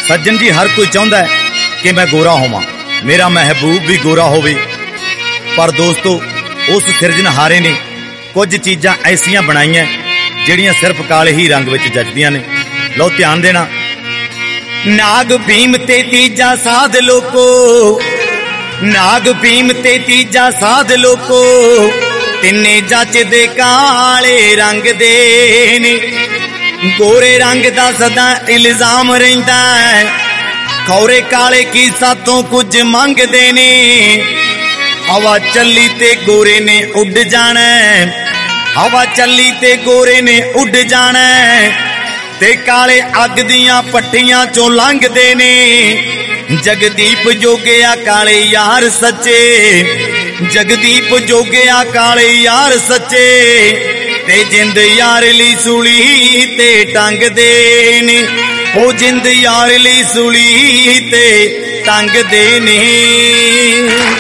सज्जन जी हर कोई चाहता है कि मैं गोरा होवां, मेरा महबूब भी गोरा होवे। पर दोस्तों उस सिरजनहारे ने कुछ चीज़ां ऐसियां बनाईयां जिहड़ियां सिर्फ काले ही रंग विच जचदियां ने। लो ध्यान देना। नाग भीम ते तीजा साध लोको, नाग भीम ते तीजा साध लोको, तिन्ने जचदे काले रंग दे ने। गोरे रंग दा सदा इल्जाम रहिंदा है, खौरे काले की सातों कुछ मंगदे ने। हवा चली ते गोरे ने उड़ जाना, हवा चली ते गोरे ने उड़ जाना, ते काले अग दियां पट्टियां चों लंघदे ने। जगदीप जोगिया काले यार सच्चे, जगदीप जोगिया काले यार सच्चे, ते जिंद यार ली सूली ते टंग दे ने। ओ जिंद यार ली सूली ते टंग दे ने।